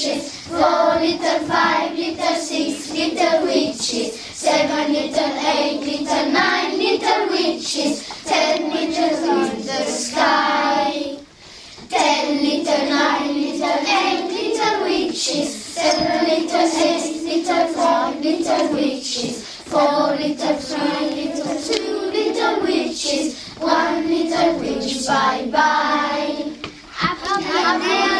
witches. 4 little, 5 little, 6 little witches. 7 little, 8 little, 9 little witches. 10 little in the sky. 10 little, 9 little, 8 little witches. 7 little, 6 little, 5 little witches. 4 little, 3 little, 2 little witches. 1 little witch, bye bye. Happy